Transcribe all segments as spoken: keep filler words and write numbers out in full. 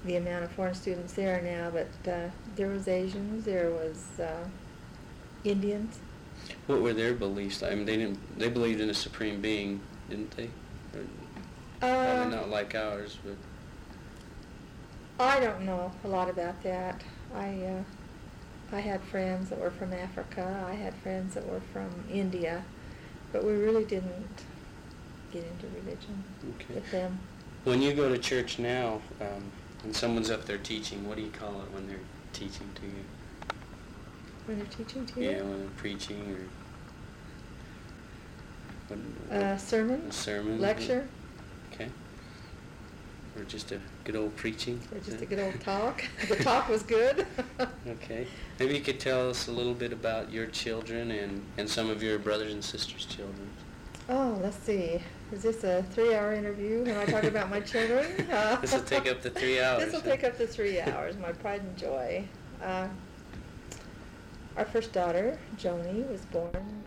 the amount of foreign students there now, but uh, there was Asians, there was uh, Indians. What were their beliefs? I mean, they didn't. They believed in a supreme being, didn't they? Or, Uh, probably not like ours, but I don't know a lot about that. I uh, I had friends that were from Africa. I had friends that were from India, but we really didn't get into religion okay. with them. When you go to church now, um, and someone's up there teaching, what do you call it when they're teaching to you? When they're teaching to you? Yeah, when they're preaching or what, Uh, sermon? a sermon? Lecture? Okay. Or just a good old preaching? Or just a good old talk? The talk was good. Okay. Maybe you could tell us a little bit about your children and, and some of your brothers and sisters' children. Oh, let's see. Is this a three-hour interview? Am I talking about my children? Uh, This will take up to three hours. This will huh? take up to three hours, my pride and joy. Uh, our first daughter, Joni, was born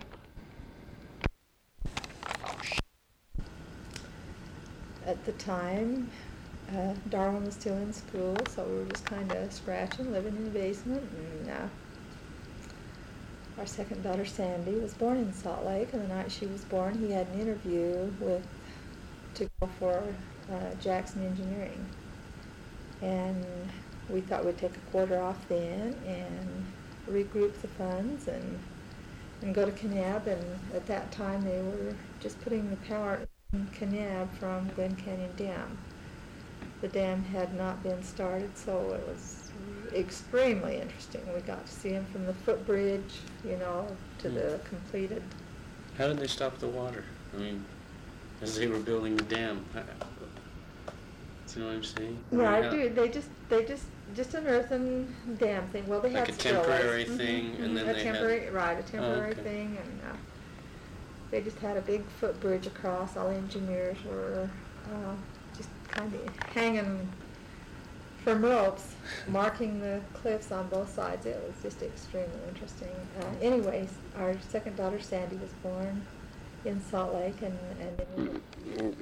at the time. Uh, Darwin was still in school, so we were just kind of scratching, living in the basement. And uh, our second daughter, Sandy, was born in Salt Lake, and the night she was born, he had an interview with to go for uh, Jackson Engineering. And we thought we'd take a quarter off then and regroup the funds and and go to Kanab. And at that time, they were just putting the power in Kanab from Glen Canyon Dam. The dam had not been started, so it was extremely interesting. We got to see them from the footbridge, you know, to the completed. How did they stop the water? I mean, as they were building the dam. How- Do you know what I'm saying? I mean, Right, how- dude, they just, they just, just an earthen dam thing. Well, they Like had a temporary spillways. thing, Mhm, and mhm, then a they had- temporary, right, a temporary okay. thing, and uh, they just had a big footbridge across. All the engineers were uh, just kind of hanging from ropes, marking the cliffs on both sides. It was just extremely interesting. Uh, anyways, our second daughter, Sandy, was born in Salt Lake, and, and then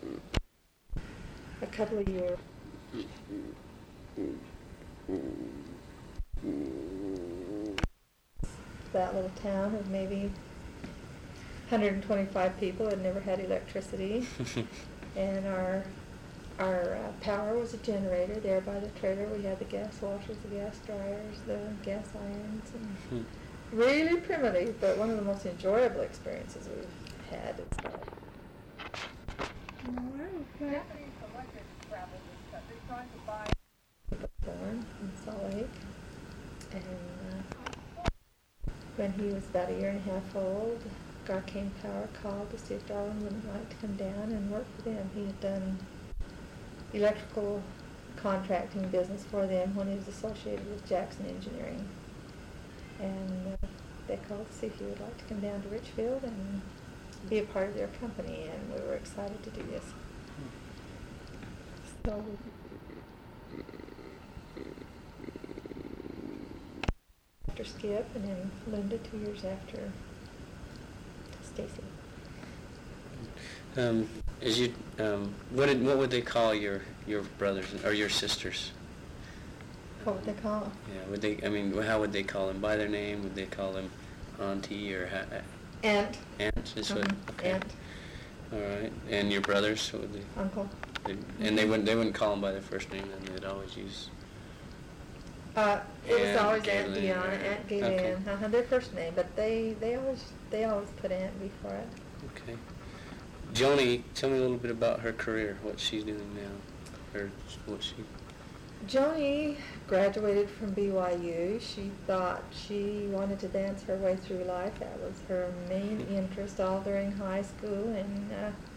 a couple of years. That little town of maybe one hundred twenty-five people had never had electricity, and our our uh, power was a generator there by the trailer. We had the gas washers, the gas dryers, the gas irons, and really primitive, but one of the most enjoyable experiences we've had. It's that. Born in Salt Lake, and uh, when he was about a year and a half old, Garcane Power called to see if Darwin would like to come down and work for them. He had done electrical contracting business for them when he was associated with Jackson Engineering, and uh, they called to see if he would like to come down to Richfield and be a part of their company, and we were excited to do this. So after Skip, and then Linda two years after Stacy. Um, as you, um, what did, what would they call your, your brothers or your sisters? What would they call them? Yeah, would they? I mean, how would they call them? By their name? Would they call them auntie or ha- Aunt. aunt? Is what? Mhm, Okay. Aunt. All right. And your brothers? What would they? Uncle. They, and they wouldn't they wouldn't call them by their first name. Then they'd always use. Uh, it was Aunt always Aunt Galen, Deanna, right. Aunt Galen, Okay. uh-huh, their first name, but they, they always they always put Aunt before it. Okay. Joni, tell me a little bit about her career. What she's doing now, or what she. Joni graduated from B Y U. She thought she wanted to dance her way through life. That was her main interest all during high school, and uh,